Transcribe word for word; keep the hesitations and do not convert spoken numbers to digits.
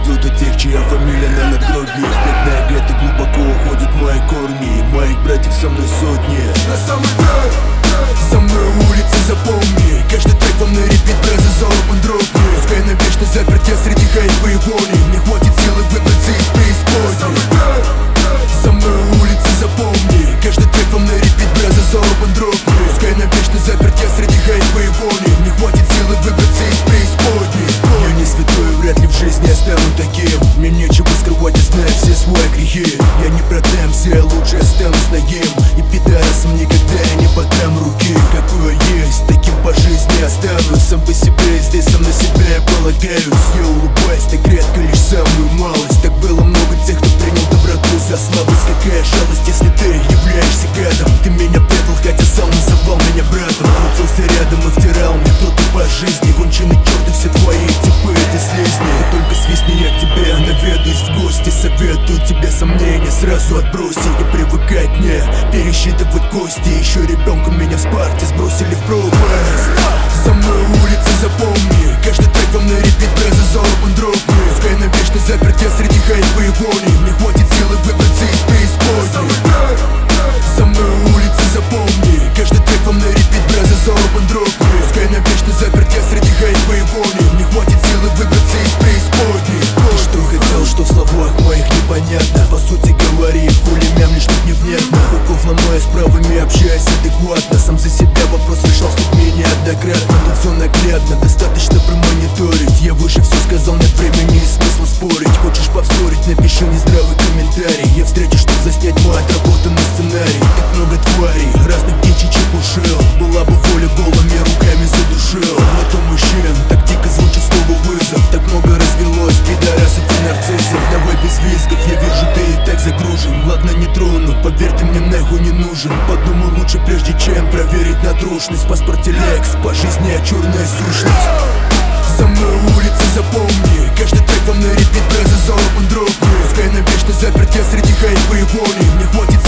ждут от тех, чья фамилия на надгробии. В бедное гетто глубоко уходят мои корни, моих братьев со мной сотни. На самый верх, со мной улицы, запомни. Каждый трек вам на репит, бразы за open drop. Пускай навечно заперт я среди хайпа и вони. Не хватит силы выбраться из преисподней. Со мной улицы, запомни. Каждый трек вам на репит, бразы за open drop. Пускай навечно заперт я среди хайпа и вони. Не хватит силы выбраться из преисподней. Я не святой, вряд ли в жизни я стану таким. Мне нечего скрывать, я знаю все свои грехи. Я не продам себя, лучше останусь нагим. И пидорасом никогда я не подам руки. Какой я есть, таким по жизни останусь. Сам по себе, здесь сам на себя я полагаюсь. Я улыбаюсь так редко, лишь самую малость. Так было много тех, кто принял доброту за слабость. Какая жалость, если ты являешься гадом. Ты меня предал, хотя сам называл меня братом. Крутился рядом и втирал мне кто-то по жизни. Конченый черт и все твои типы, это слизни. Ты только свистни, я к тебе наведусь в гости. Советую тебе сомнения сразу отбросить. Не привыкать мне пересчитывать кости. Еще ребенком меня в Спарте сбросили в пропасть. Со мной улицы, запомни. Каждый трек вам на репит, бразы за open drop. Пускай навечно заперт я среди хайпа и вони. Не хватит силы выбраться из преисподней. Со мной улицы, запомни. Каждый трек вам на репит, бразы за open drop. Пускай навечно заперт я среди хайпа и вони. Не хватит силы выбраться из преисподней. Ты что хотел, что в словах моих непонятно? По сути говори, хули мямлишь, тут невнятно. Быков ломая с правыми, общаясь адекватно. Сам за себя вопрос решал с людьми неоднократно. Тут все наглядно, достаточно промониторить. Я выше все сказал, нет времени и смысла спорить. Хочешь повторить, напиши нездравый комментарий. Я встречу, чтоб заснять мой отработанный сценарий. Так много тварей, разных птичий чепушил. Была бы воля, голыми руками задушил. На то мужчин, так дико звучит слово вызов. Так много развелось пидорасов и нарциссов. Давай без визгов, я вижу, ты и так загружен. Ладно, не трону, поверь, ты мне нахуй не нужен. Подумай лучше, прежде чем проверить на трушность. В паспорте лекс, по жизни я черная сущность. Со мной улицы, запомни. Каждый трек вам на репит, бразы за open drop. Пускай навечно заперт я среди хайпа и вони. Не хватит